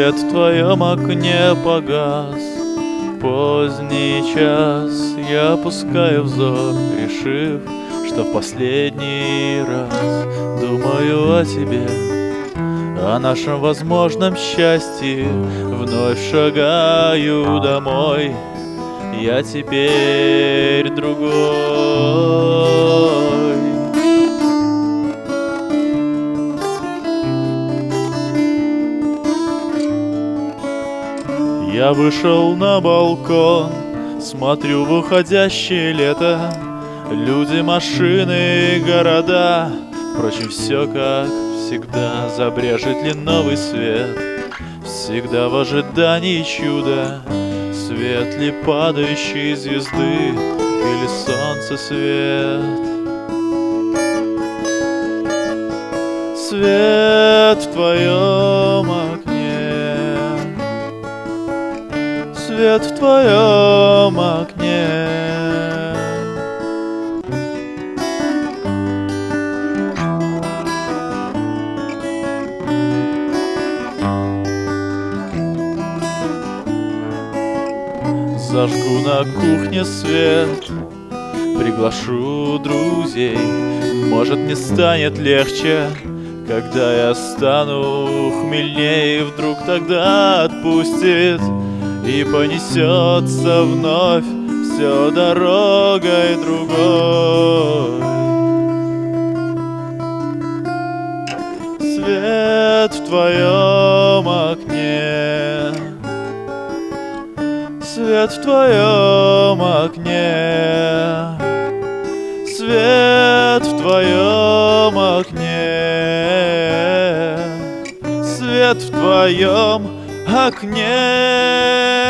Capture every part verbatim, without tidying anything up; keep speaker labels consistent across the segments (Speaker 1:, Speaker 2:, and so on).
Speaker 1: Свет в твоем окне погас. Поздний час, я опускаю взор, решив, что в последний раз думаю о тебе, о нашем возможном счастье. Вновь шагаю домой, я теперь другой. Я вышел на балкон, смотрю в уходящее лето. Люди, машины, города. Впрочем, все как всегда. Забрежет ли новый свет? Всегда в ожидании чуда. Свет ли падающей звезды или солнце свет? Свет в твоем окне, свет в твоем окне. Зажгу на кухне свет, приглашу друзей. Может, мне станет легче, когда я стану хмельнее. Вдруг тогда отпустит и понесется вновь все дорогой другой. Свет в твоем окне, свет в твоем окне, свет в твоем окне, свет в твоем окне.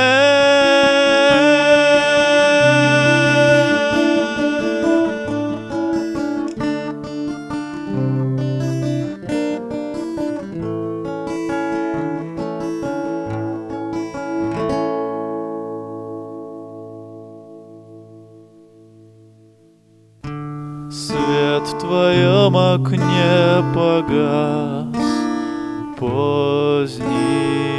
Speaker 1: Свет в твоем окне погас. Поздний